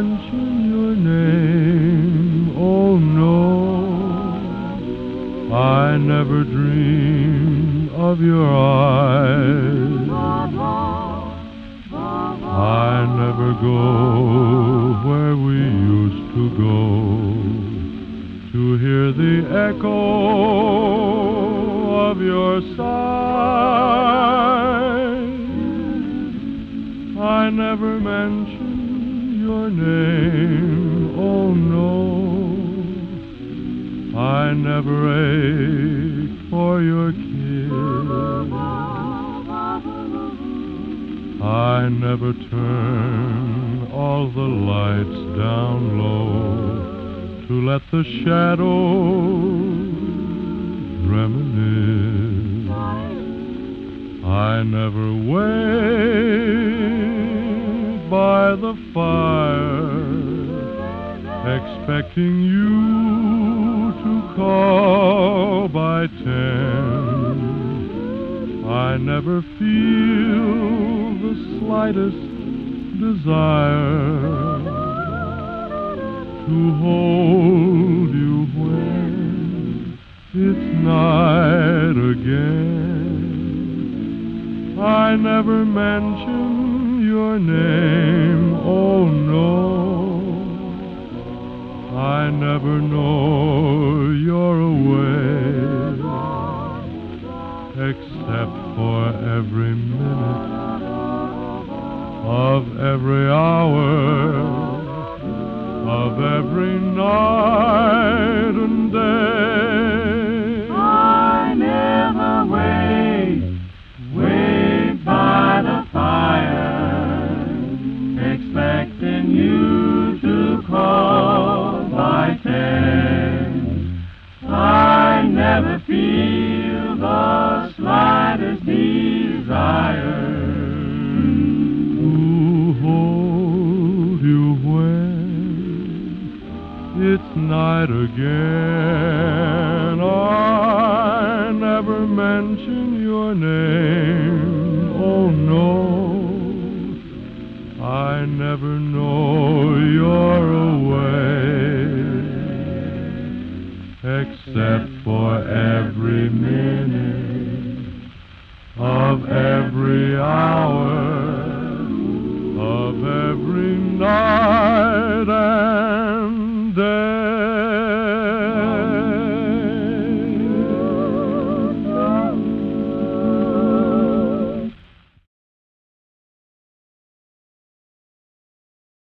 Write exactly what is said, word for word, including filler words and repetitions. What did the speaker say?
mention your name, oh no. I never dream of your eyes. I never go where we used to go to hear the echo of your sigh. I never mention your name, oh no. I never ache for your kiss. I never turn all the lights down low to let the shadows reminisce. I never wait by the fire, expecting you to call by ten. I never feel the slightest desire to hold you when it's night again. I never mention your name, oh no. I never know you're away, except for every minute of every hour, of every night and day. I never wait, wait by the fire, expecting you to call by ten. I never feel the slightest desire it's night again. I never mention your name, oh no. I never know you're away, except for every minute of every hour.